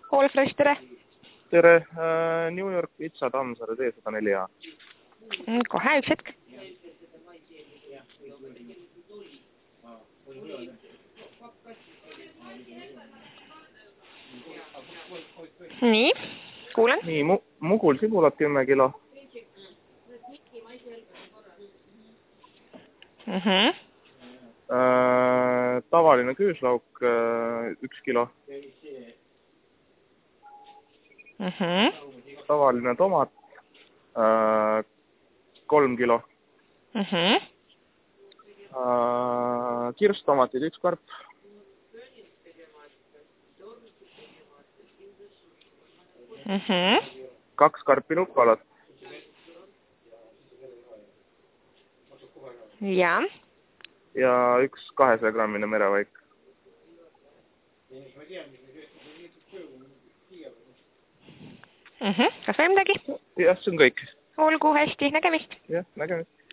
Allfresh, tere! Tere! New York Pizza Tammsaare T104A. Kohe, üks hetk. Nii, kuulen. Nii, mugul sibulat 10 kilo. Tavaline küüslauk 1 kilo. Tavaline tomat 3 kilo. Kirstomatid 1 karp. 2 karpi nukkalat. Ja. Ja 1 200-grammine merevaik. Kas veel midagi? Jah, see on kõik. Olgu, hästi, nägemist. Jah, nägemist.